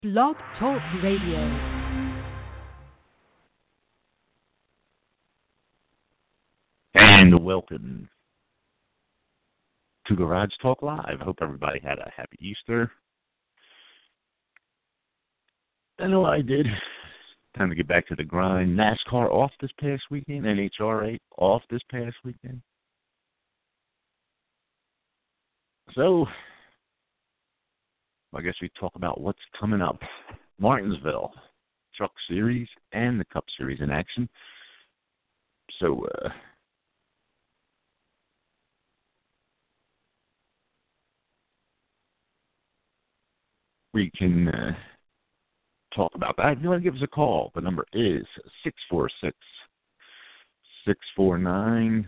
Blog Talk Radio. And welcome to Garage Talk Live. Hope everybody had a happy Easter. I know I did. Time to get back to the grind. NASCAR off this past weekend. NHRA off this past weekend. So, I guess we talk about what's coming up. Martinsville Truck Series and the Cup Series in action. So, we can talk about that. If you want to give us a call, the number is 646-649-1899.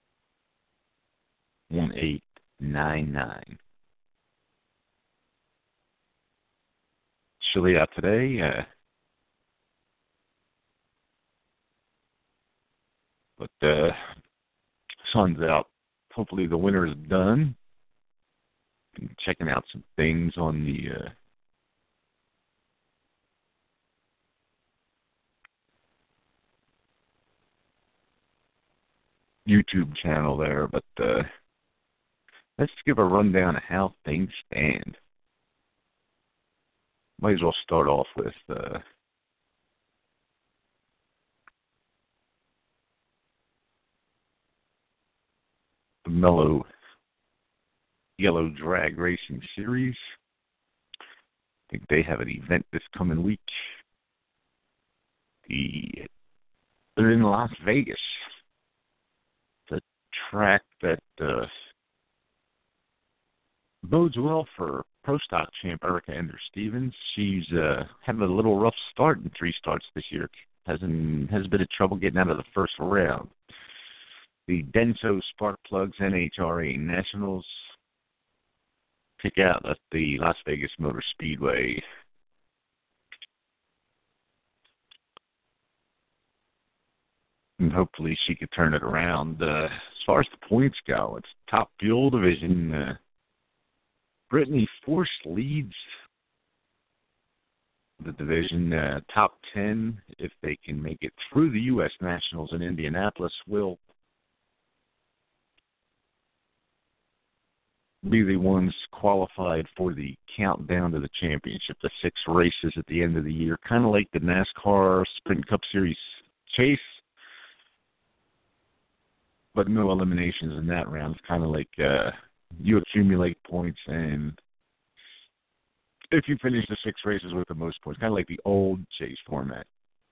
Chilly out today. But sun's out. Hopefully the winter is done. Been checking out some things on the YouTube channel there, but let's give a rundown of how things stand. Might as well start off with the Mellow Yellow Drag Racing Series. I think they have an event this coming week. They're in Las Vegas. It's a track that bodes well for Pro Stock champ Erica Enders-Stevens. She's having a little rough start in 3 starts this year. Has a bit of trouble getting out of the first round. The Denso Spark Plugs NHRA Nationals kick out at the Las Vegas Motor Speedway. And hopefully she could turn it around. As far as the points go, it's top fuel division. Brittany Force leads the division. Top 10, if they can make it through the U.S. Nationals in Indianapolis, will be the ones qualified for the countdown to the championship, the 6 races at the end of the year, kind of like the NASCAR Sprint Cup Series chase, but no eliminations in that round. It's kind of like you accumulate points, and if you finish the 6 races with the most points, kind of like the old chase format.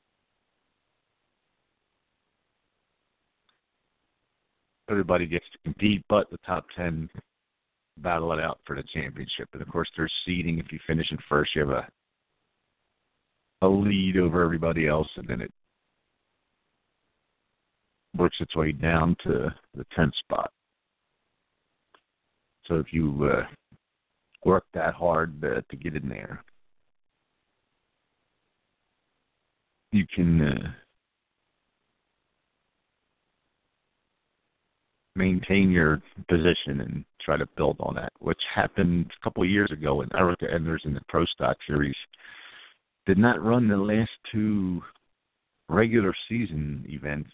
Everybody gets to compete, but the top 10 battle it out for the championship. And, of course, there's seeding. If you finish in first, you have a lead over everybody else, and then it works its way down to the 10th spot. So if you work that hard to get in there, you can maintain your position and try to build on that, which happened a couple of years ago when Erica Enders in the Pro Stock Series did not run the last 2 regular season events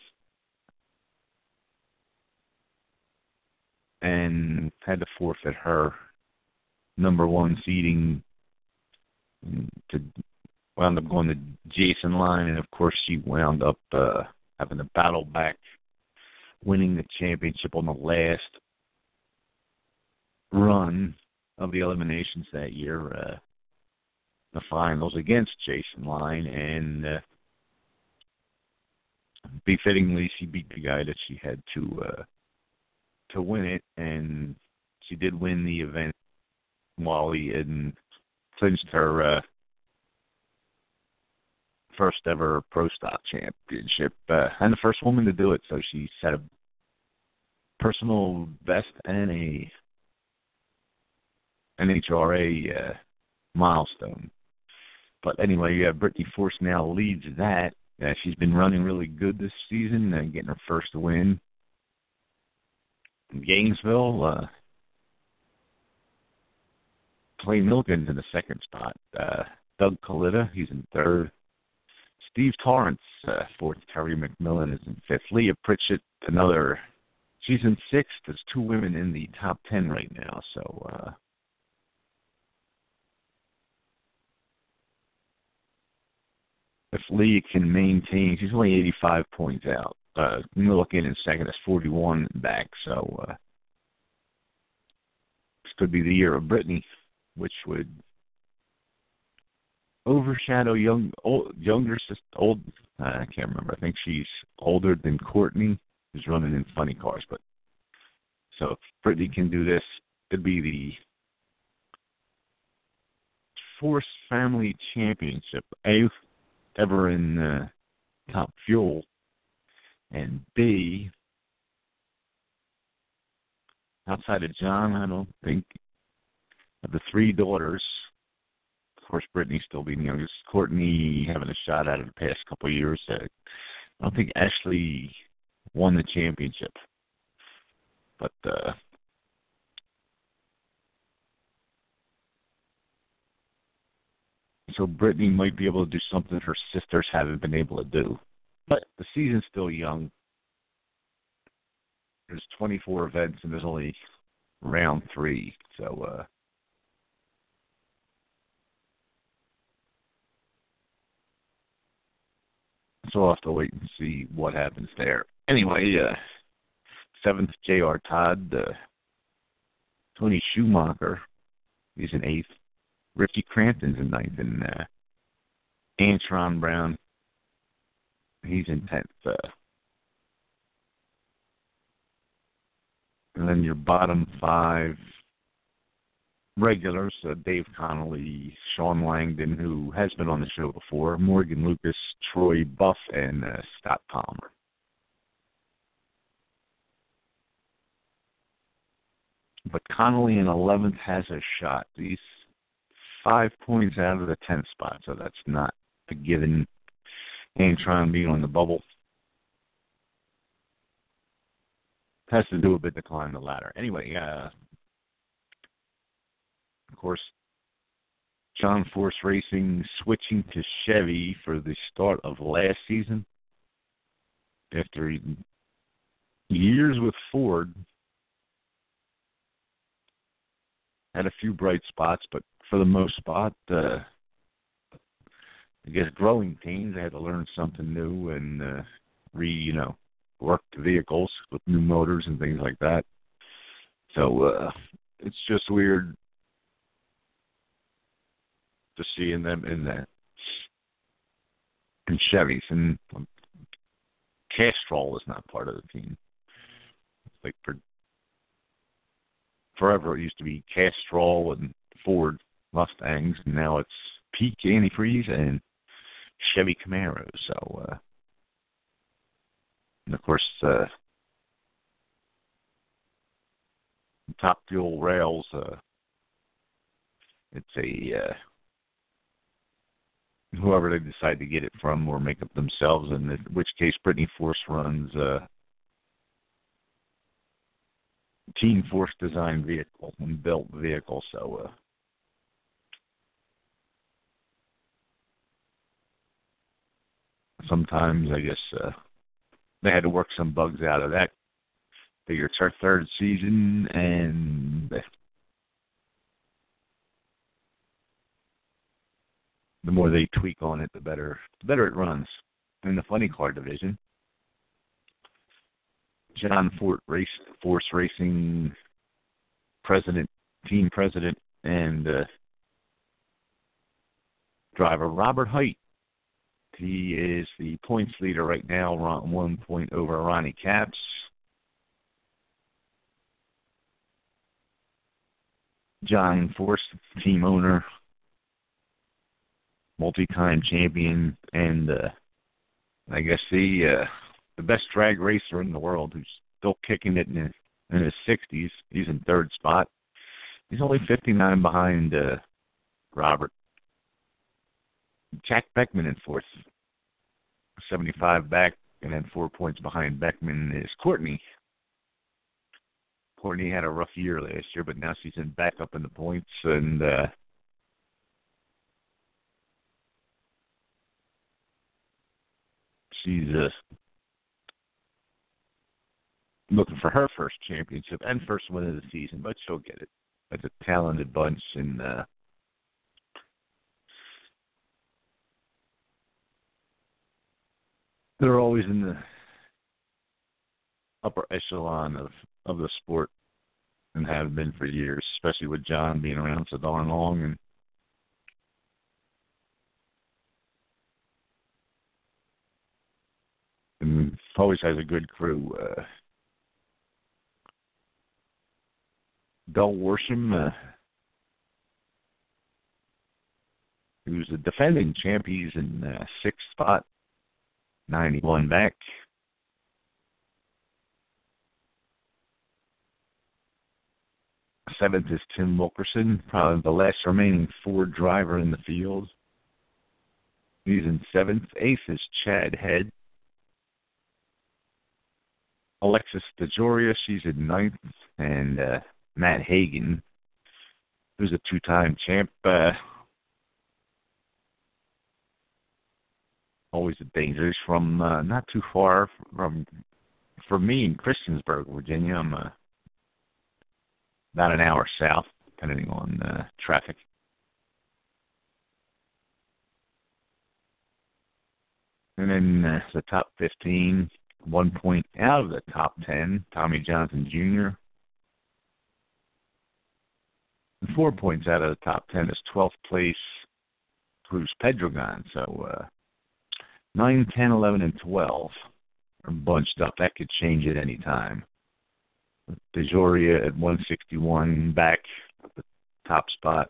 and had to forfeit her number 1 seeding to wound up going to Jason Line, and of course she wound up having to battle back, winning the championship on the last run of the eliminations that year, the finals against Jason Line, and befittingly she beat the guy that she had to win it, and she did win the event while he had clinched her first ever Pro Stock championship, and the first woman to do it, so she set a personal best and a NHRA milestone. But anyway, Brittany Force now leads that. She's been running really good this season, getting her first win in Gainesville. Clay Milken's in the 2nd spot. Doug Coletta, he's in third. Steve Torrance, fourth. Terry McMillan is in fifth. Leah Pritchett, she's in sixth. There's two women in the top 10 right now. So if Leah can maintain, she's only 85 points out. Milliken in second is 41 back. So this could be the year of Brittany, which would overshadow younger sister, I can't remember. I think she's older than Courtney, who's running in funny cars. But so if Brittany can do this, it'd be the fourth family championship, A, ever in Top Fuel, and B, outside of John, I don't think, of the three daughters. Of course, Brittany still being the youngest. Courtney having a shot at it the past couple of years. I don't think Ashley won the championship. But so Brittany might be able to do something her sisters haven't been able to do. But the season's still young. There's 24 events, and there's only round 3. So we'll have to wait and see what happens there. Anyway, 7th, J.R. Todd. Tony Schumacher, he's in 8th. Ricky Crampton's in 9th. And Antron Brown, he's in 10th. And then your bottom 5 regulars, Dave Connolly, Sean Langdon, who has been on the show before, Morgan Lucas, Troy Buff, and Scott Palmer. But Connolly in 11th has a shot. He's 5 points out of the 10th spot, so that's not a given. Antron being on the bubble has to do a bit to climb the ladder. Anyway, of course, John Force Racing switching to Chevy for the start of last season. After years with Ford, had a few bright spots, but for the most part, I guess growing pains. They had to learn something new and work the vehicles with new motors and things like that. So it's just weird to seeing them in Chevys, and Castrol is not part of the team. Like forever, it used to be Castrol and Ford Mustangs, and now it's Peak Antifreeze and Chevy Camaros. So, and of course, Top Fuel Rails. It's a whoever they decide to get it from or make it themselves, in which case Brittany Force runs Team Force design vehicle and built vehicle. So sometimes I guess they had to work some bugs out of that. Figure it's our third season, and the more they tweak on it, the better it runs. In the funny car division, John Force Racing team president, and driver Robert Height. He is the points leader right now, 1 point over Ronnie Capps. John Force, team owner, multi-time champion, and I guess the best drag racer in the world, who's still kicking it in his 60s. He's in third spot. He's only 59 behind Robert. Jack Beckman in fourth, 75 back, and then 4 points behind Beckman is Courtney. Courtney had a rough year last year, but now she's back up in the points, and She's looking for her first championship and first win of the season, but she'll get it. It's a talented bunch, and they're always in the upper echelon of the sport and have been for years, especially with John being around so darn long. And always has a good crew. Del Worsham, who's a defending champ, he's in sixth spot, 91 back. Seventh is Tim Wilkerson, probably the last remaining Ford driver in the field. He's in seventh. Eighth is Chad Head. Alexis DeJoria, she's in ninth. And Matt Hagan, who's a two-time champ. Always a danger. He's from not too far from me in Christiansburg, Virginia. I'm about an hour south, depending on traffic. And then the top 15, 1 point out of the top 10, Tommy Johnson Jr. And 4 points out of the top 10 is 12th place Cruz Pedregon. So 9, 10, 11, and 12 are bunched up. That could change at any time. DeJoria at 161 back at the top spot.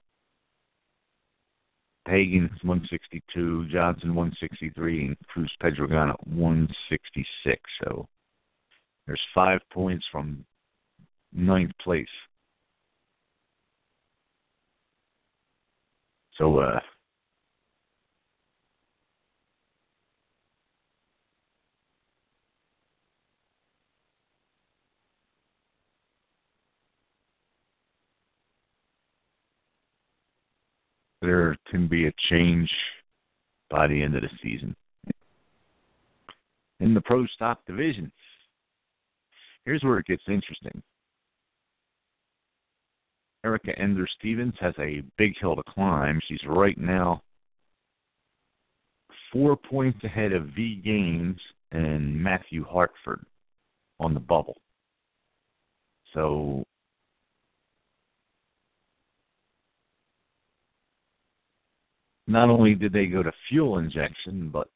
Hagan 162, Johnson 163, and Cruz Pedregon at 166. So there's 5 points from ninth place. So there can be a change by the end of the season. In the Pro Stock division, here's where it gets interesting. Erica Ender-Stevens has a big hill to climb. She's right now 4 points ahead of V. Gaines and Matthew Hartford on the bubble. So not only did they go to fuel injection, but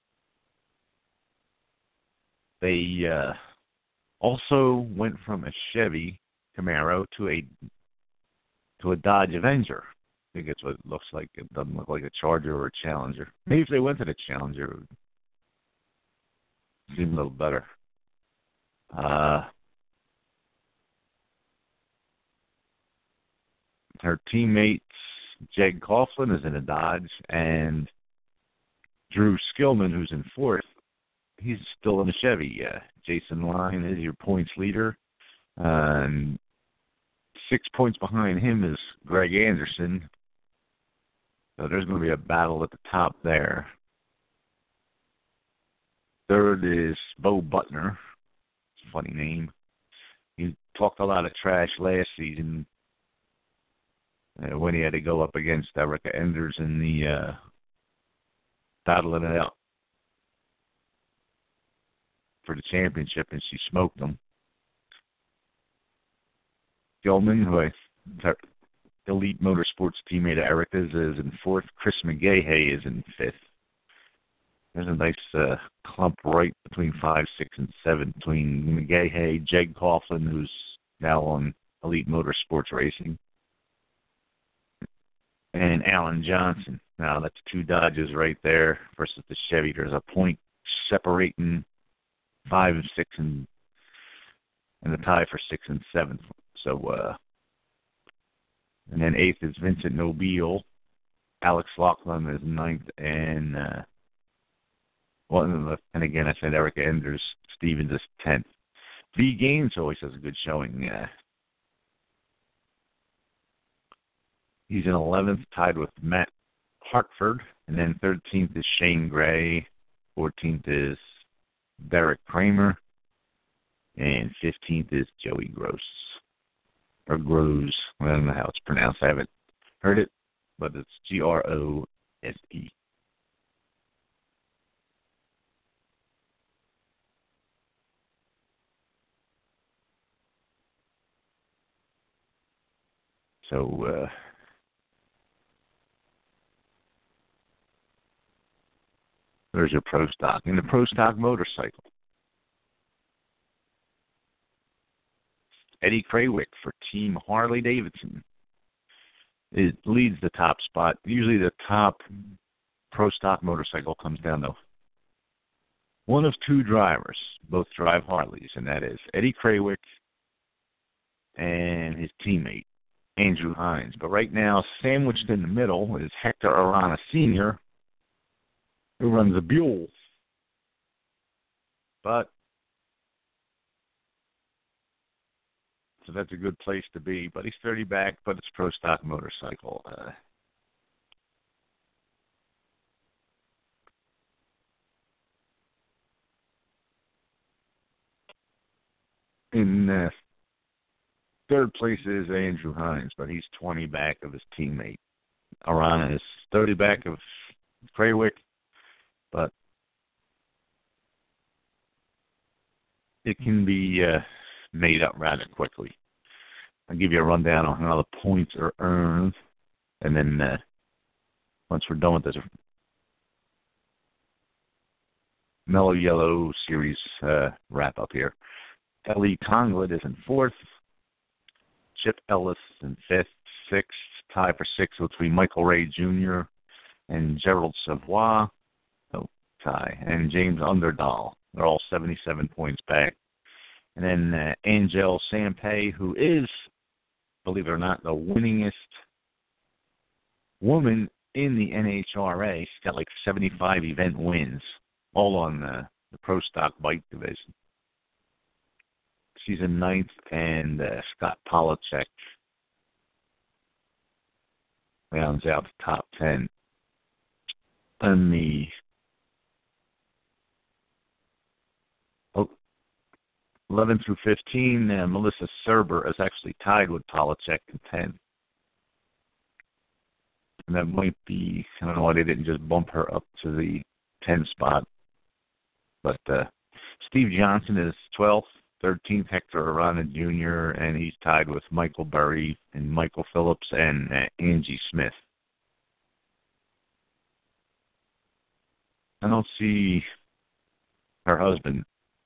they also went from a Chevy Camaro to a Dodge Avenger. I think it's what it looks like. It doesn't look like a Charger or a Challenger. Maybe if they went to the Challenger, it would seem a little better. Her teammates, Jeg Coughlin, is in a Dodge, and Drew Skillman, who's in fourth, he's still in a Chevy. Jason Line is your points leader. And 6 points behind him is Greg Anderson. So there's going to be a battle at the top there. Third is Bo Butner. It's a funny name. He talked a lot of trash last season when he had to go up against Erica Enders in the battling it out for the championship, and she smoked him. Gilman, who Elite Motorsports teammate of Erica's, is in fourth. Chris McGahey is in fifth. There's a nice clump right between 5, 6, and 7 between McGahey, Jeg Coughlin, who's now on Elite Motorsports Racing, and Alan Johnson. Now, that's 2 Dodges right there versus the Chevy. There's a point separating 5 and 6 and the tie for 6th and 7th. So, and then 8th is Vincent Nobile. Alex Laughlin is 9th, and and again, I said Erica Enders-Stevens is 10th. V. Gaines always has a good showing. He's in 11th, tied with Matt Hartford, and then 13th is Shane Gray. 14th is Derek Kramer. And 15th is Joey Gross. Or Gross. I don't know how it's pronounced. I haven't heard it, but it's Grose. So, there's your pro stock. And the pro stock motorcycle. Eddie Krawick for Team Harley Davidson. It leads the top spot. Usually the top pro stock motorcycle comes down to one of two drivers. Both drive Harleys, and that is Eddie Krawick and his teammate, Andrew Hines. But right now, sandwiched in the middle is Hector Arana Sr., who runs a Buell. So that's a good place to be. But he's 30 back, but it's pro stock motorcycle. In third place is Andrew Hines, but he's 20 back of his teammate. Arana is 30 back of Krawick, but it can be made up rather quickly. I'll give you a rundown on how the points are earned, and then once we're done with this Mellow Yellow Series wrap-up here. Ellie Conglid is in fourth. Chip Ellis in fifth. Sixth, tie for sixth between Michael Ray Jr. and Gerald Savoy. Tie. And James Underdahl. They're all 77 points back. And then Angel Sampay, who is, believe it or not, the winningest woman in the NHRA. She's got like 75 event wins, all on the Pro Stock Bike division. She's in ninth, and Scott Polachek rounds out the top 10. And the 11 through 15, Melissa Serber is actually tied with Polachek in 10. And that might be, I don't know why they didn't just bump her up to the 10 spot. But Steve Johnson is 12th, 13th, Hector Arana Jr., and he's tied with Michael Berry and Michael Phillips and Angie Smith. I don't see her husband.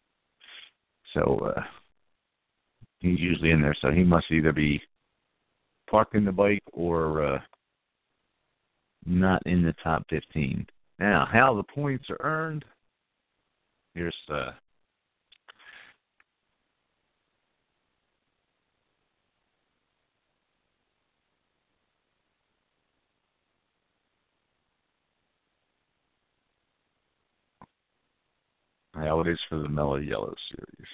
So he's usually in there, so he must either be parking the bike or not in the top 15. Now, how the points are earned, here's how it is for the Mellow Yellow Series.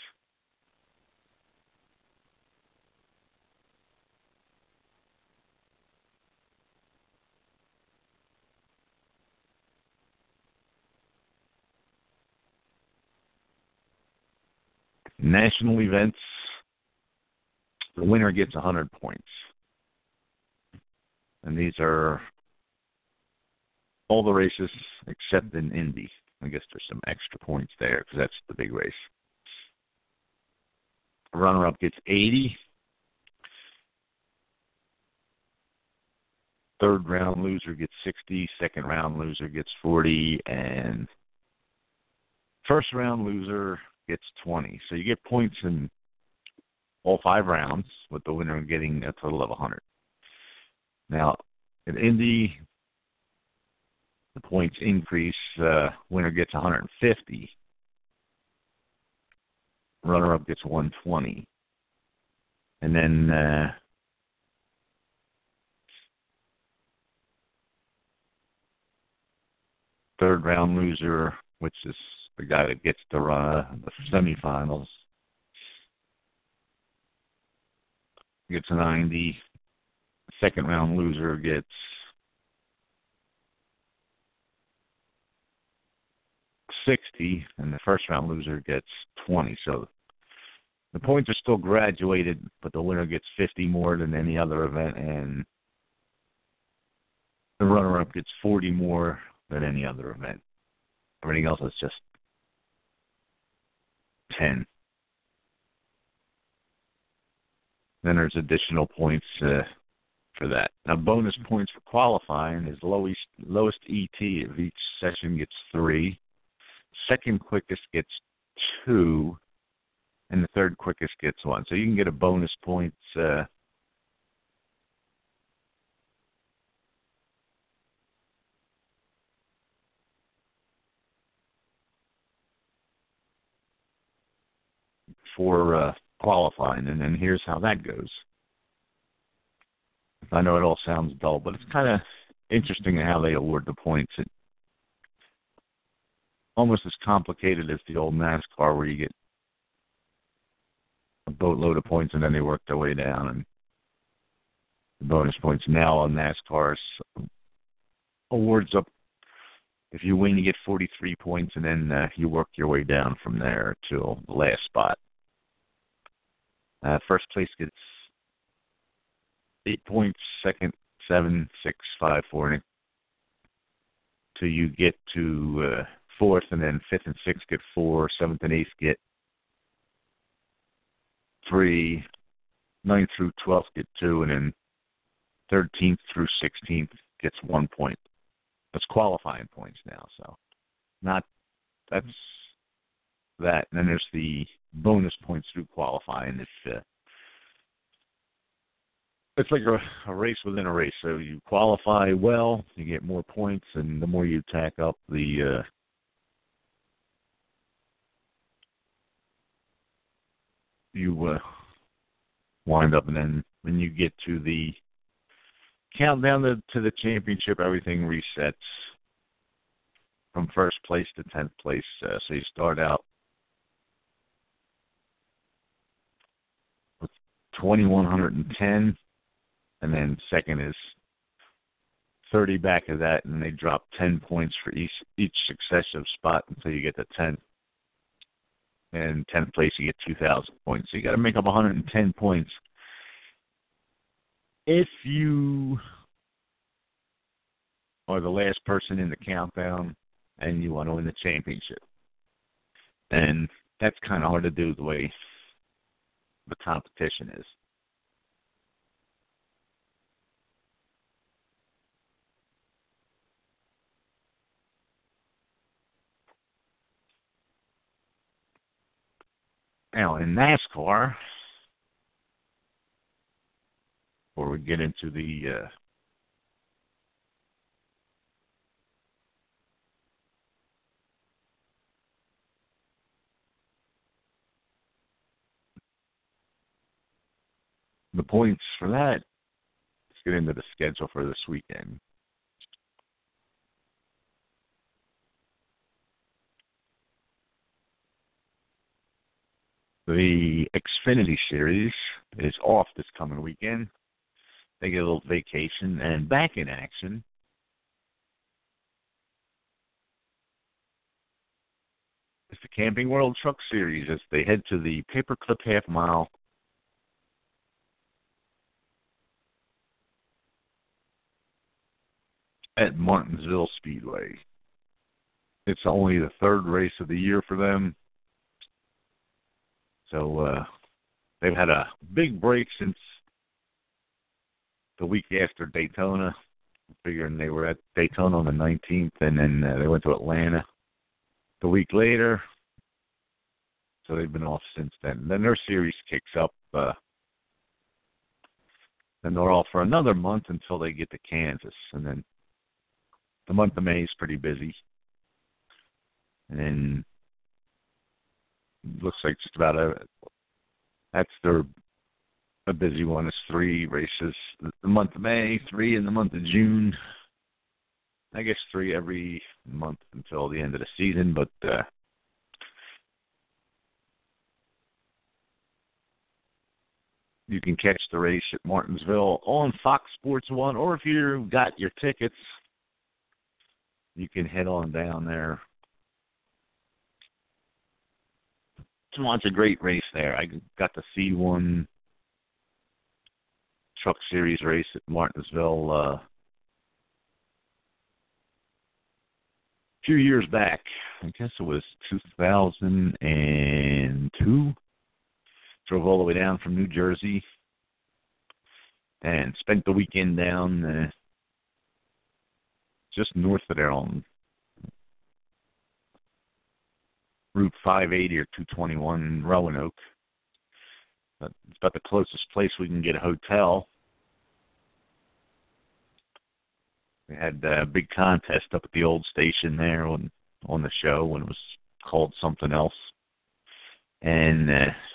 National events, the winner gets 100 points. And these are all the races except in Indy. I guess there's some extra points there because that's the big race. Runner-up gets 80. Third round loser gets 60. Second round loser gets 40. And first round loser gets 20. So you get points in all 5 rounds, with the winner getting a total of 100. Now, in Indy, the points increase. Winner gets 150. Runner-up gets 120. And then third round loser, which is the guy that gets to run the semifinals, gets a 90. Second round loser gets 60, and the first round loser gets 20. So the points are still graduated, but the winner gets 50 more than any other event, and the runner-up gets 40 more than any other event. Everything else is just 10. Then there's additional points for that. Now, bonus points for qualifying is lowest ET of each session gets 3. Second quickest gets 2. And the third quickest gets 1. So you can get a bonus points for qualifying. And then here's how that goes. I know it all sounds dull, but it's kind of interesting how they award the points. It's almost as complicated as the old NASCAR where you get a boatload of points and then they work their way down. And the bonus points now on NASCAR's awards up. If you win, you get 43 points, and then you work your way down from there till the last spot. First place gets 8 points, second 7, 6, 5, 4, till you get to fourth, and then fifth and sixth get 4, seventh and eighth get 3, 9th through 12th get 2, and then 13th through 16th gets 1 point. That's qualifying points now, so that's that. And then there's the bonus points through qualifying. It's like a race within a race. So you qualify well, you get more points, and the more you tack up, the you wind up, and then when you get to the countdown to the championship, everything resets from first place to 10th place. So you start out with 2,110, and then second is 30 back of that, and they drop 10 points for each successive spot until you get to 10th. And 10th place, you get 2,000 points. So you got to make up 110 points. If you are the last person in the countdown and you want to win the championship, and that's kind of hard to do the way the competition is. Now, in NASCAR, before we get into the points for that, let's get into the schedule for this weekend. The Xfinity Series is off this coming weekend. They get a little vacation, and back in action is the Camping World Truck Series as they head to the Paperclip Half Mile at Martinsville Speedway. It's only the third race of the year for them. So they've had a big break since the week after Daytona, figuring they were at Daytona on the 19th, and then they went to Atlanta the week later. So they've been off since then. Then their series kicks up. Then they're off for another month until they get to Kansas. And then the month of May is pretty busy. And then looks like just about that's a busy one. It's 3 races the month of May, 3 in the month of June. I guess 3 every month until the end of the season, but you can catch the race at Martinsville on Fox Sports 1, or if you've got your tickets, you can head on down there Well, it's a great race there. I got to see one Truck Series race at Martinsville a few years back. I guess it was 2002. Drove all the way down from New Jersey and spent the weekend down just north of there on Route 580 or 221 in Roanoke. But it's about the closest place we can get a hotel. We had a big contest up at the old station there on the show when it was called something else. And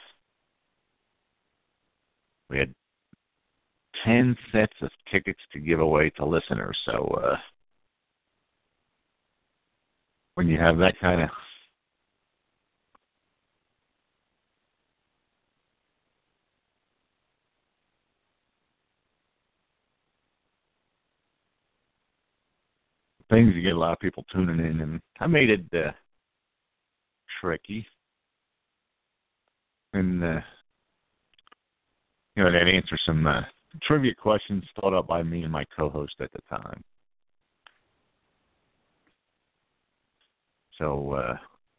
we had 10 sets of tickets to give away to listeners. So when you have that kind of things, you get a lot of people tuning in, and I made it tricky. And, that answers some trivia questions thought up by me and my co-host at the time. So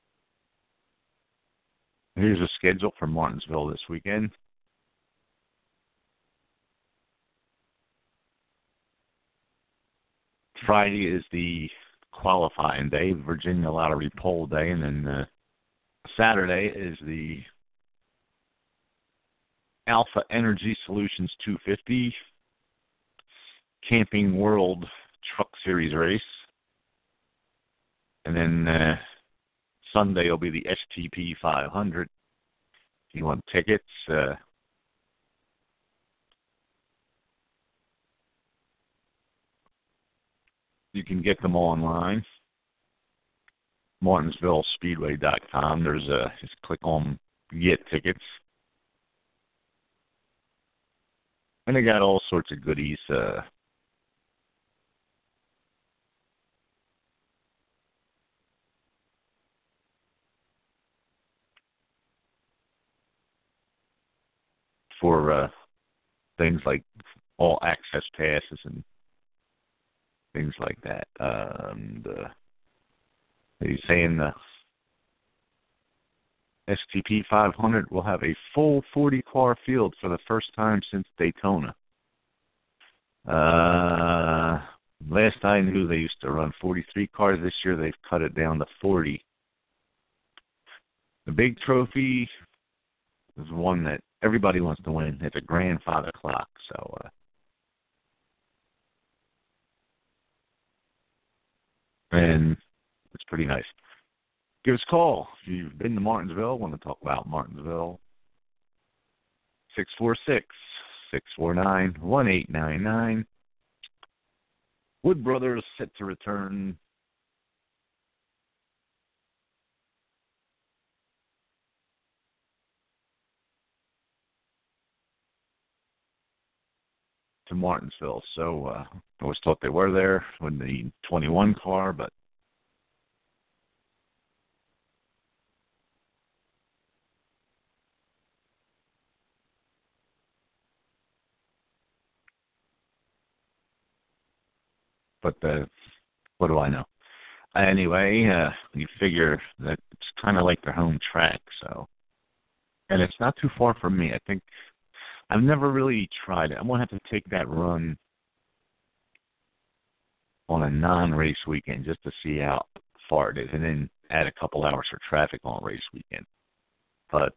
here's a schedule for Martinsville this weekend. Friday is the qualifying day, Virginia Lottery Poll Day, and then Saturday is the Alpha Energy Solutions 250 Camping World Truck Series race. And then Sunday will be the STP 500. If you want tickets, you can get them online. MartinsvilleSpeedway.com. Just click on Get Tickets. And they got all sorts of goodies. For things like all access passes and things like that. He's saying the STP 500 will have a full 40-car field for the first time since Daytona. Last I knew, they used to run 43 cars. This year, they've cut it down to 40. The big trophy is one that everybody wants to win. It's a grandfather clock. So, and it's pretty nice. Give us a call if you've been to Martinsville, want to talk about Martinsville. 646-649-1899. Wood Brothers set to return to Martinsville. So I always thought they were there when the 21 car, but what do I know? Anyway, you figure that it's kind of like their home track, so. And it's not too far from me. I think I've never really tried it. I'm going to have to take that run on a non-race weekend just to see how far it is, and then add a couple hours for traffic on race weekend. But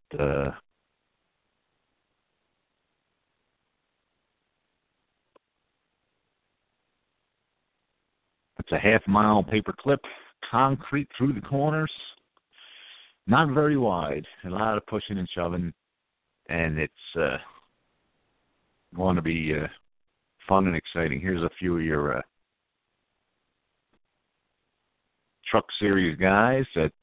it's a half-mile paperclip, concrete through the corners, not very wide, a lot of pushing and shoving, and it's going to be fun and exciting. Here's a few of your Truck Series guys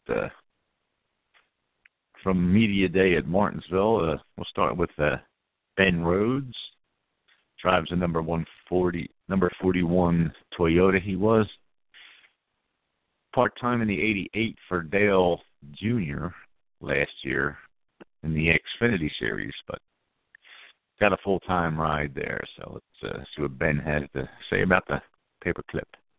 from Media Day at Martinsville. We'll start with Ben Rhodes. Drives a number 41 Toyota. He was part-time in the 88 for Dale Jr. last year in the Xfinity Series, but got a full-time ride there. So let's see what Ben has to say about the paperclip.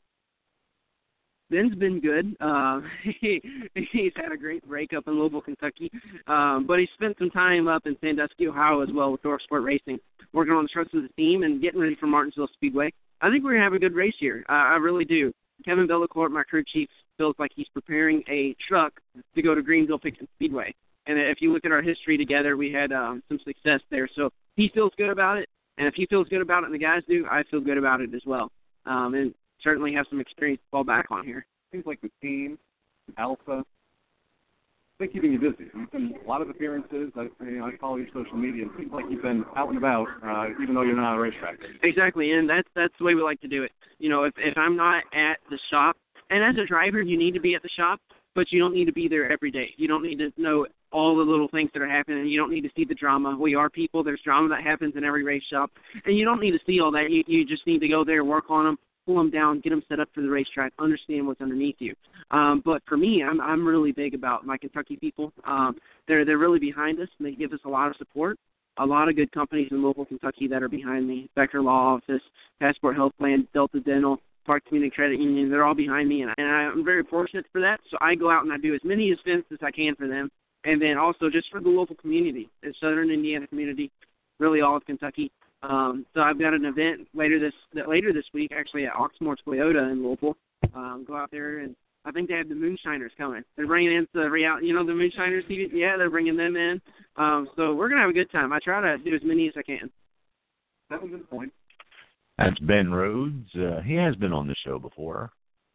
Ben's been good. He's had a great break up in Louisville, Kentucky, but he spent some time up in Sandusky, Ohio as well with Dorf Sport Racing, working on the trucks with the team and getting ready for Martinsville Speedway. I think we're going to have a good race here. I really do. Kevin Bellacourt, my crew chief, feels like he's preparing a truck to go to Greenville-Pickens Speedway. And if you look at our history together, we had some success there. So he feels good about it, and if he feels good about it and the guys do, I feel good about it as well. And certainly have some experience to fall back on here. Seems like the team, Alpha, they're keeping you busy. You've done a lot of appearances. I follow your social media. It seems like you've been out and about, even though you're not on a racetrack. Exactly, and that's the way we like to do it. You know, if I'm not at the shop, and as a driver, you need to be at the shop, but you don't need to be there every day. You don't need to know all the little things that are happening. You don't need to see the drama. We are people. There's drama that happens in every race shop, and you don't need to see all that. You just need to go there, work on them, pull them down, get them set up for the racetrack, understand what's underneath you. But for me, I'm really big about my Kentucky people. They're really behind us, and they give us a lot of support. A lot of good companies in Louisville, Kentucky that are behind me. Becker Law Office, Passport Health Plan, Delta Dental, Park Community Credit Union. They're all behind me, and I'm very fortunate for that. So I go out and I do as many events as I can for them. And then also just for the local community, the Southern Indiana community, really all of Kentucky. So I've got an event later this week, actually at Oxmoor Toyota in Louisville. Go out there, and I think they have the Moonshiners coming. They're bringing in the the Moonshiners. Yeah, they're bringing them in. So we're gonna have a good time. I try to do as many as I can. That was a good point. That's Ben Rhodes. He has been on the show before.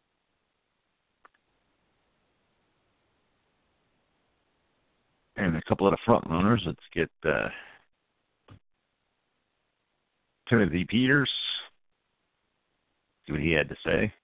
And a couple of the front runners. Let's get Timothy Peters. See what he had to say.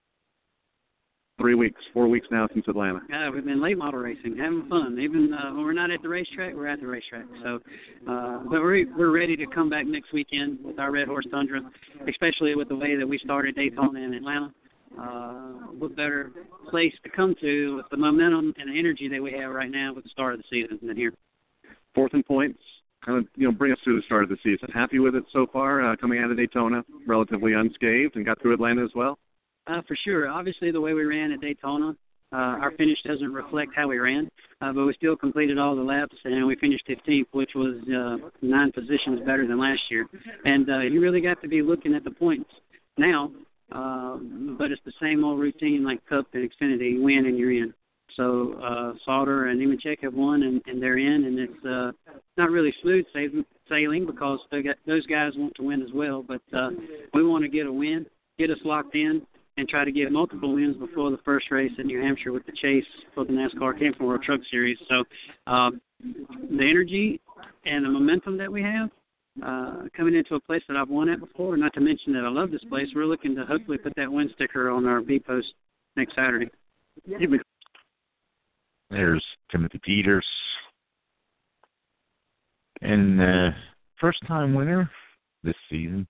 4 weeks now since Atlanta. Yeah, we've been late model racing, having fun. Even when we're not at the racetrack, we're at the racetrack. So, but we're ready to come back next weekend with our Red Horse Tundra, especially with the way that we started Daytona and Atlanta. What better place to come to with the momentum and the energy that we have right now with the start of the season than here. Fourth in points. Kind of, bring us through the start of the season. Happy with it so far, coming out of Daytona, relatively unscathed, and got through Atlanta as well? For sure. Obviously, the way we ran at Daytona, our finish doesn't reflect how we ran, but we still completed all the laps, and we finished 15th, which was 9 positions better than last year. And you really got to be looking at the points now, but it's the same old routine like Cup and Xfinity. You win and you're in. So Sauter and Nemechek have won, and they're in, and it's not really smooth sailing because those guys want to win as well. But we want to get a win, get us locked in, and try to get multiple wins before the first race in New Hampshire with the chase for the NASCAR Camping World Truck Series. So the energy and the momentum that we have coming into a place that I've won at before, not to mention that I love this place, we're looking to hopefully put that win sticker on our B-post next Saturday. There's Timothy Peters. And first-time winner this season,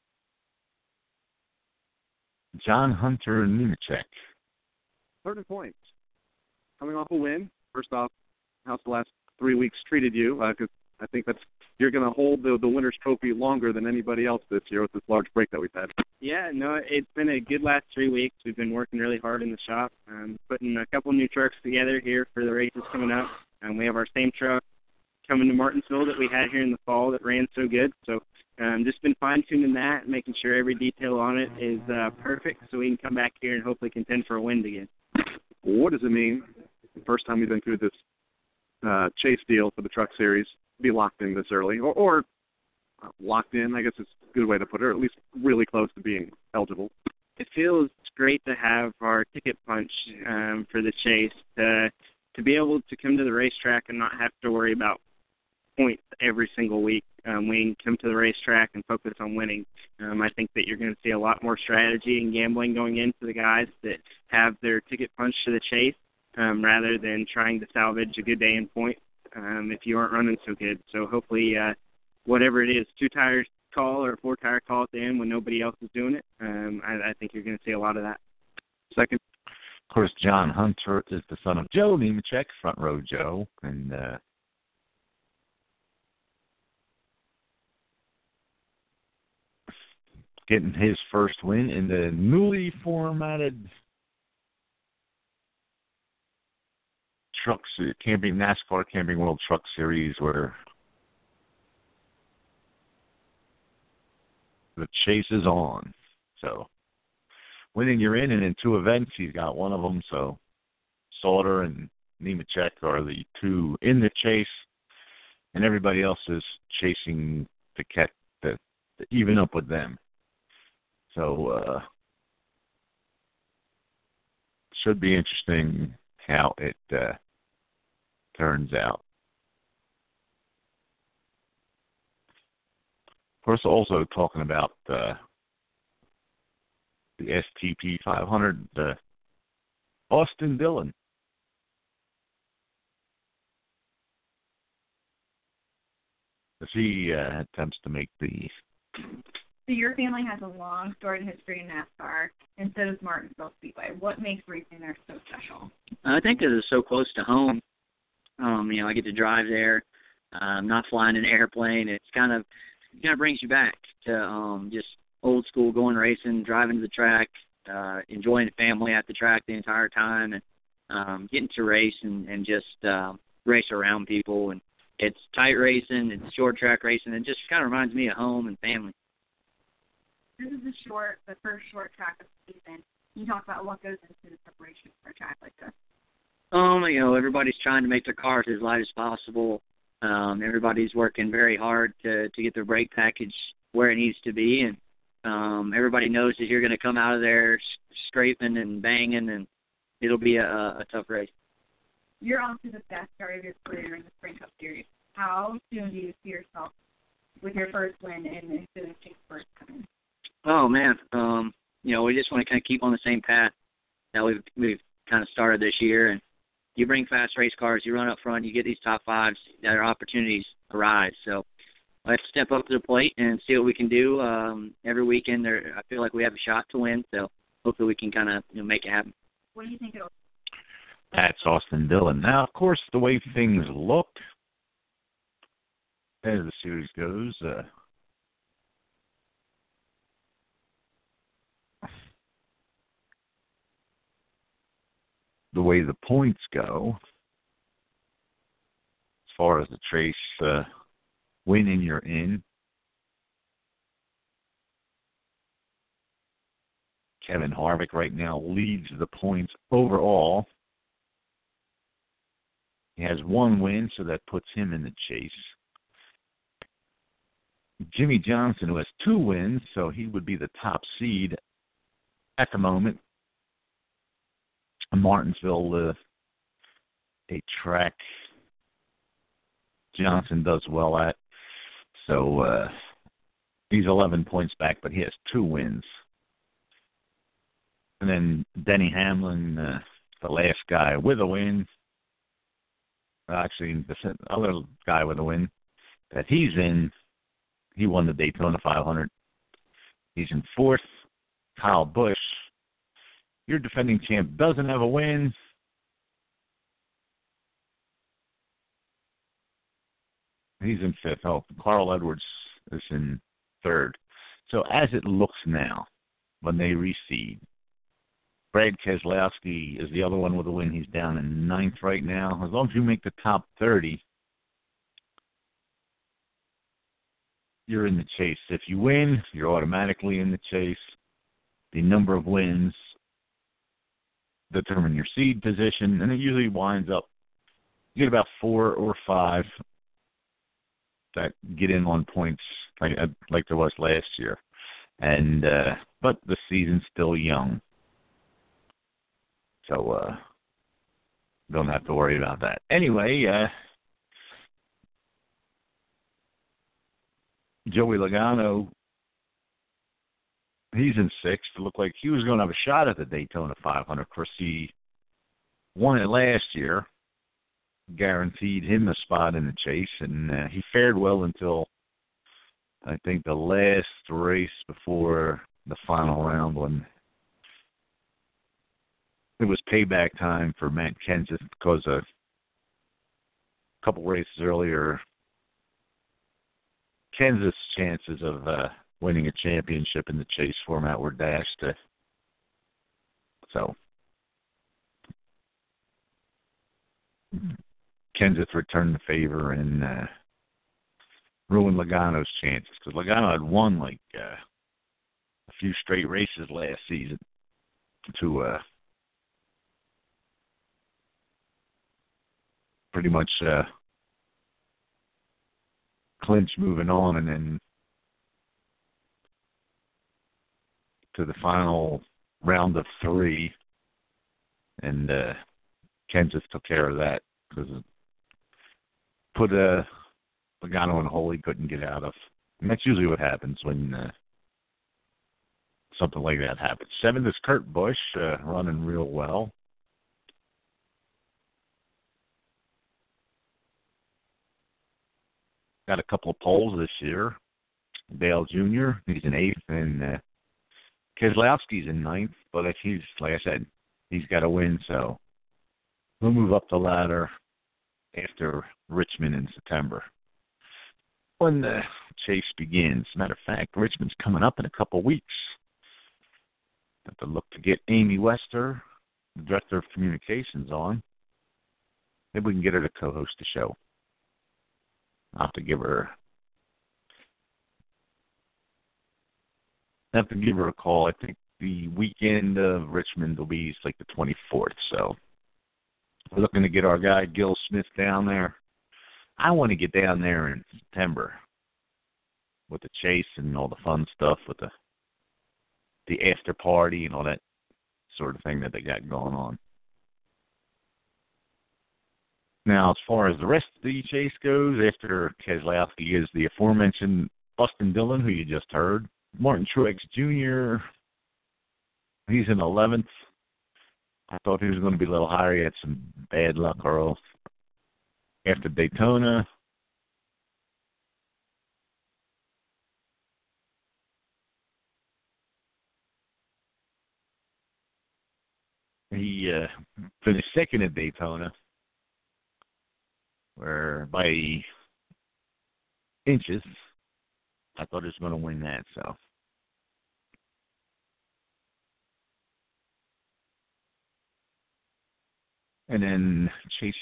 John Hunter Nemechek. 30 points. Coming off a win. First off, how's the last 3 weeks treated you? Because I think you're going to hold the winner's trophy longer than anybody else this year with this large break that we've had. Yeah, no, it's been a good last 3 weeks. We've been working really hard in the shop, putting a couple new trucks together here for the races coming up. And we have our same truck coming to Martinsville that we had here in the fall that ran so good. So just been fine-tuning that, making sure every detail on it is perfect so we can come back here and hopefully contend for a win again. What does it mean, the first time you've been through this chase deal for the Truck Series, to be locked in this early? Or locked in, I guess is a good way to put it, or at least really close to being eligible. It feels great to have our ticket punch for the chase, to be able to come to the racetrack and not have to worry about points every single week. We can come to the racetrack and focus on winning. I think that you're going to see a lot more strategy and gambling going into the guys that have their ticket punch to the chase rather than trying to salvage a good day in points if you aren't running so good. So hopefully whatever it is, 2-tire call or 4-tire call at the end when nobody else is doing it, I think you're going to see a lot of that. Second Of course, John Hunter is the son of Joe Nemechek, Front Row Joe, and getting his first win in the newly formatted NASCAR Camping World Truck Series, where the chase is on. So, winning you're in, and in 2 events, he's got one of them. So, Sauter and Nemechek are the 2 in the chase, and everybody else is chasing to catch to even up with them. So, should be interesting how it turns out. Of course, also talking about the STP 500, Austin Dillon. As he attempts to make the... So your family has a long storied history in NASCAR, and so does Martinsville Speedway. What makes racing there so special? I think because it's so close to home. I get to drive there. Not flying an airplane. It kind of brings you back to just old school going racing, driving to the track, enjoying the family at the track the entire time, and getting to race and just race around people. And it's tight racing, it's short track racing. It just kind of reminds me of home and family. This is the first short track of the season. Can you talk about what goes into the preparation for a track like this? Everybody's trying to make their cars as light as possible. Everybody's working very hard to get their brake package where it needs to be, and everybody knows that you're going to come out of there scraping and banging, and it'll be a tough race. You're off to the best start of your career in the Sprint Cup Series. How soon do you see yourself with your first win and as soon as Chase first coming? Oh, man. We just want to kind of keep on the same path that we've kind of started this year. And you bring fast race cars, you run up front, you get these top 5s, that our opportunities arise. So I have to step up to the plate and see what we can do. Every weekend, I feel like we have a shot to win. So hopefully we can kind of make it happen. What do you think it'll? That's Austin Dillon. Now, of course, the way things look as the series goes, the way the points go, as far as the Trace winning you're in, Kevin Harvick right now leads the points overall. He has 1 win, so that puts him in the chase. Jimmy Johnson, who has 2 wins, so he would be the top seed at the moment. Martinsville, a track Johnson does well at. So he's 11 points back, but he has 2 wins. And then Denny Hamlin, the last guy with a win. Actually, the other guy with a win that he's in, he won the Daytona 500. He's in 4th. Kyle Busch, your defending champ, doesn't have a win. He's in 5th. Oh, Carl Edwards is in 3rd. So as it looks now, when they reseed, Brad Keselowski is the other one with a win. He's down in 9th right now. As long as you make the top 30, you're in the chase. If you win, you're automatically in the chase. The number of wins determine your seed position, and it usually winds up, you get about 4 or 5 that get in on points like there was last year. And but the season's still young. So don't have to worry about that. Anyway, Joey Logano, he's in 6th. It looked like he was going to have a shot at the Daytona 500. Of course, he won it last year, guaranteed him a spot in the chase, and he fared well until I think the last race before the final round when it was payback time for Matt Kenseth because a couple races earlier, Kenseth's chances of winning a championship in the chase format were dashed. So Kenseth returned the favor and ruined Logano's chances because Logano had won like a few straight races last season to pretty much clinch moving on, and then to the final round of 3, and Kenseth took care of that because it put Logano in a hole he couldn't get out of. And that's usually what happens when something like that happens. 7th is Kurt Busch, running real well. Got a couple of poles this year. Dale Jr., he's in 8th, and Keselowski's in 9th, but he's, like I said, he's got to win, so we'll move up the ladder after Richmond in September when the chase begins. Matter of fact, Richmond's coming up in a couple weeks. Have to look to get Amy Wester, the Director of Communications, on. Maybe we can get her to co-host the show. I'll have to give her a call. I think the weekend of Richmond will be like the 24th, so we're looking to get our guy Gil Smith down there. I want to get down there in September with the chase and all the fun stuff with the after party and all that sort of thing that they got going on. Now, as far as the rest of the chase goes, after Keselowski is the aforementioned Austin Dillon, who you just heard. Martin Truex Jr., he's in 11th. I thought he was going to be a little higher. He had some bad luck early after Daytona. He finished second at Daytona, where by inches, I thought he was going to win that. So, and then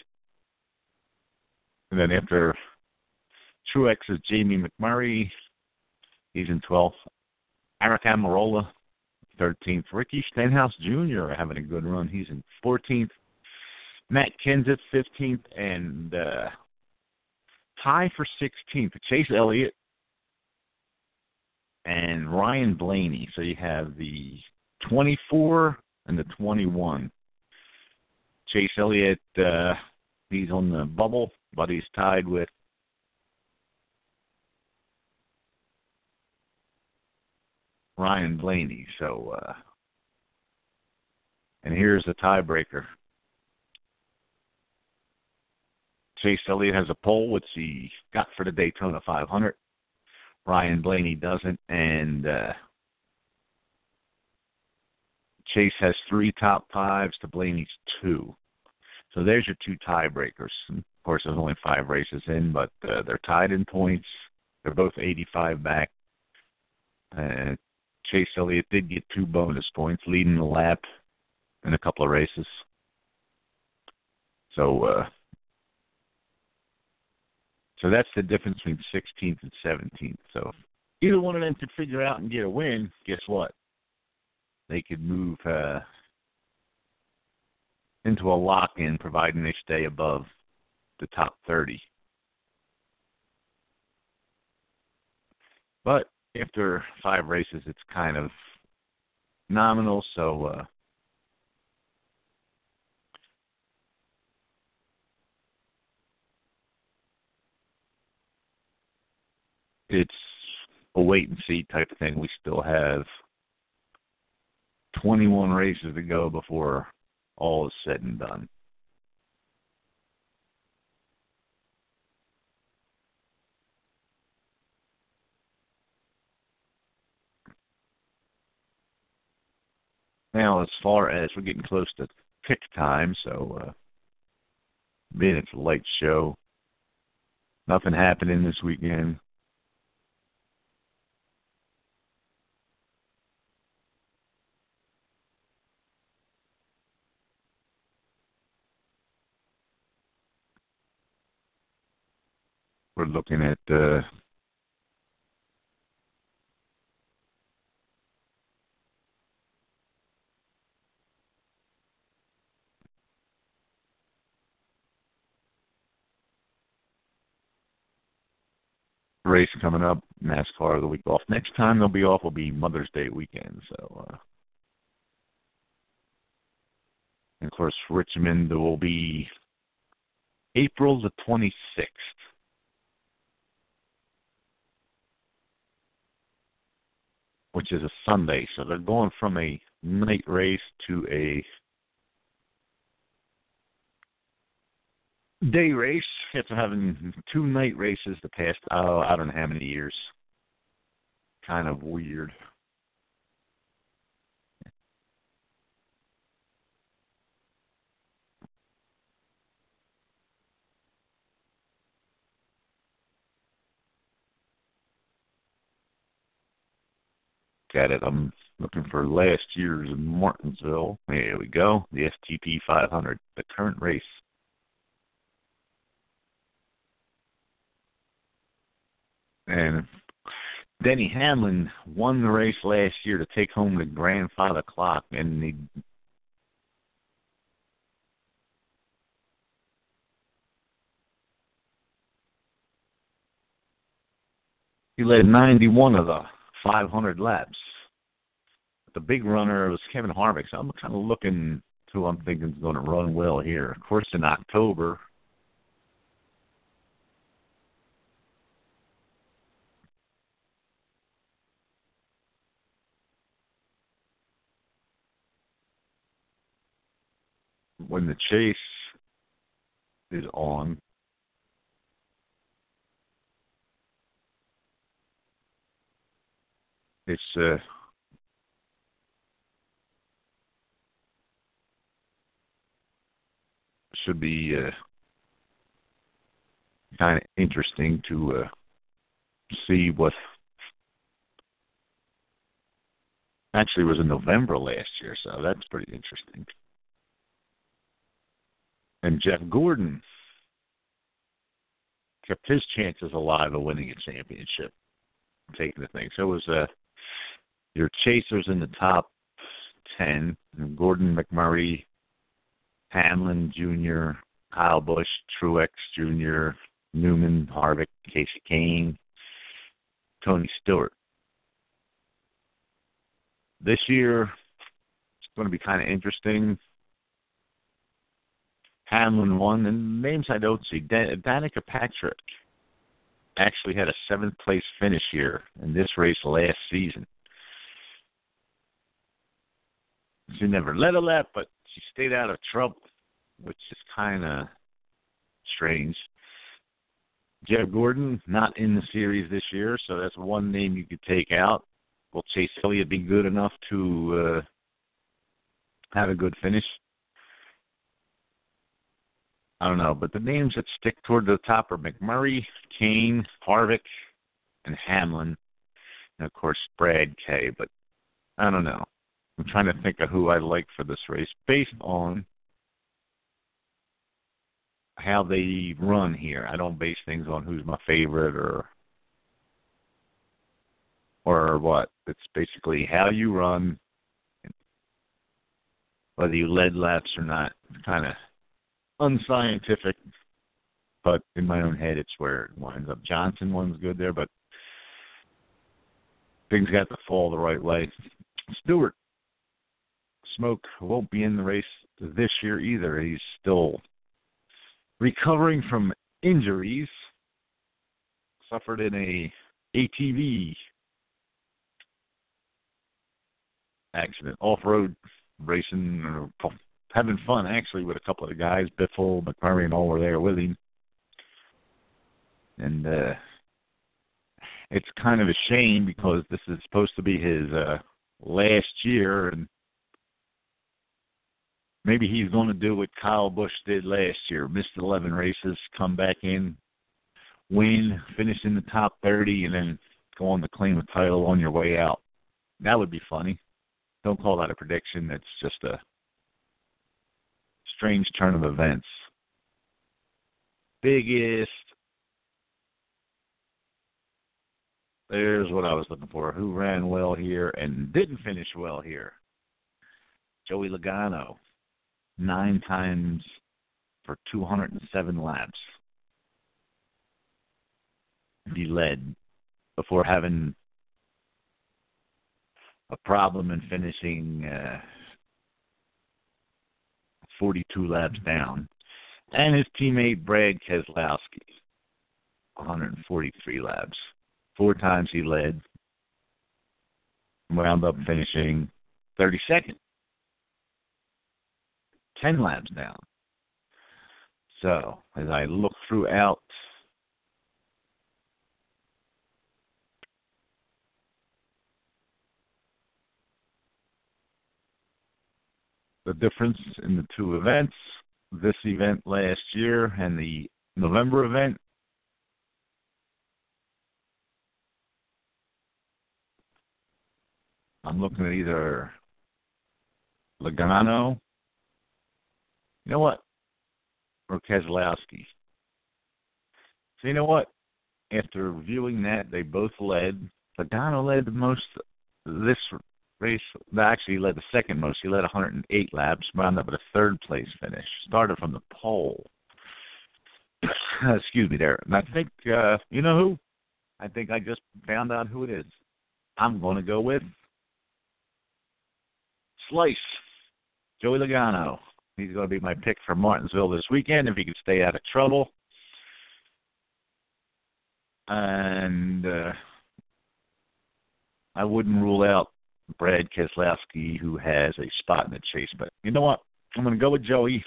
after Truex is Jamie McMurray, he's in 12th. Aric Almirola, 13th. Ricky Stenhouse Jr. having a good run. He's in 14th. Matt Kenseth, 15th. And tie for 16th. Chase Elliott and Ryan Blaney. So you have the 24 and the 21. Chase Elliott, he's on the bubble, but he's tied with Ryan Blaney. So, and here's the tiebreaker. Chase Elliott has a pole, which he got for the Daytona 500. Ryan Blaney doesn't, and Chase has 3 top 5s to Blaney's 2. So there's your 2 tiebreakers. Of course, there's only 5 races in, but they're tied in points. They're both 85 back. Chase Elliott did get 2 bonus points, leading the lap in a couple of races. So that's the difference between 16th and 17th. So if either one of them could figure out and get a win, guess what? They could move into a lock-in, providing they stay above the top 30. But after 5 races, it's kind of nominal, so it's a wait-and-see type of thing. We still have 21 races to go before all is said and done. Now, as far as we're getting close to pick time, so being it's a light show, nothing happening this weekend. We're looking at race coming up, NASCAR the week off. Next time they'll be off will be Mother's Day weekend. So, and of course, Richmond will be April the 26th. Which is a Sunday, so they're going from a night race to a day race after having 2 night races the past, I don't know how many years. Kind of weird. Got it. I'm looking for last year's in Martinsville. There we go. The STP 500, the current race. And Denny Hamlin won the race last year to take home the grandfather clock, and he led 91 of the 500 laps. The big runner was Kevin Harvick, so I'm kind of looking to who I'm thinking is going to run well here. Of course, in October, when the chase is on, it's should be kind of interesting to see what actually was in November last year, so that's pretty interesting. And Jeff Gordon kept his chances alive of winning a championship, taking the thing. So it was your chasers in the top 10, Gordon, McMurray, Hamlin Jr., Kyle Busch, Truex Jr., Newman, Harvick, Casey Kane, Tony Stewart. This year, it's going to be kind of interesting. Hamlin won, and names I don't see. Danica Patrick actually had a 7th-place finish here in this race last season. She never led a lap, but she stayed out of trouble, which is kind of strange. Jeff Gordon, not in the series this year, so that's one name you could take out. Will Chase Elliott be good enough to have a good finish? I don't know, but the names that stick toward the top are McMurray, Kane, Harvick, and Hamlin, and, of course, Brad Kay. But I don't know. I'm trying to think of who I like for this race based on how they run here. I don't base things on who's my favorite or what. It's basically how you run, whether you led laps or not. It's kind of unscientific, but in my own head, it's where it winds up. Johnson one's good there, but things got to fall the right way. Stewart Smoke won't be in the race this year either. He's still recovering from injuries. Suffered in a ATV accident, off-road racing, or having fun, actually, with a couple of the guys. Biffle, McMurray, and all were there with him. And it's kind of a shame because this is supposed to be his last year, and maybe he's going to do what Kyle Busch did last year, missed 11 races, come back in, win, finish in the top 30, and then go on to claim the title on your way out. That would be funny. Don't call that a prediction. It's just a strange turn of events. Biggest. There's what I was looking for. Who ran well here and didn't finish well here? Joey Logano. 9 times for 207 laps. He led before having a problem in finishing 42 laps down. And his teammate Brad Keselowski, 143 laps. 4 times he led, wound up finishing 32nd. 10 laps down. So, as I look throughout the difference in the two events, this event last year and the November event, I'm looking at either Logano, you know what, or Keselowski. So you know what? After viewing that, they both led. Logano led the most this race. Actually, he led the second most. He led 108 laps, wound up with a 3rd place finish. Started from the pole. Excuse me there. And I think, you know who? I think I just found out who it is. I'm going to go with Slice. Joey Logano. He's going to be my pick for Martinsville this weekend if he can stay out of trouble. And I wouldn't rule out Brad Keselowski, who has a spot in the chase. But you know what? I'm going to go with Joey.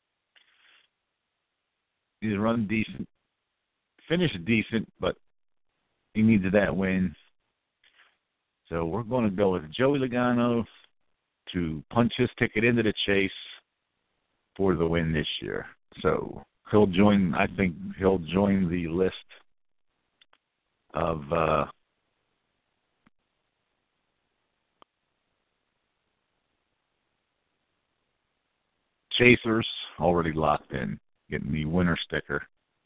He's run decent. Finished decent, but he needed that win. So we're going to go with Joey Logano to punch his ticket into the chase for the win this year. So he'll join, I think he'll join the list of chasers already locked in, getting the winner sticker.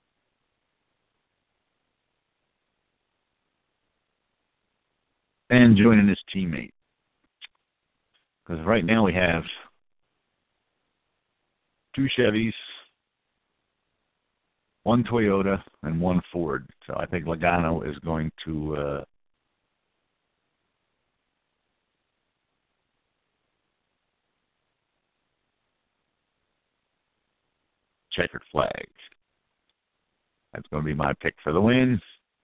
And joining his teammate. Because right now we have 2 Chevys, 1 Toyota, and 1 Ford. So I think Logano is going to checkered flag. That's going to be my pick for the win.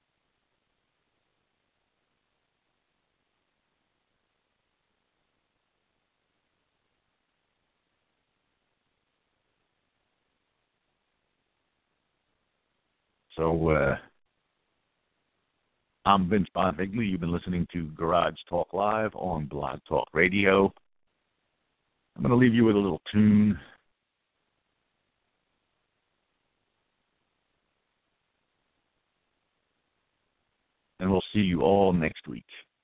So, I'm Vince Bonfigley. You've been listening to Garage Talk Live on Blog Talk Radio. I'm going to leave you with a little tune. And we'll see you all next week.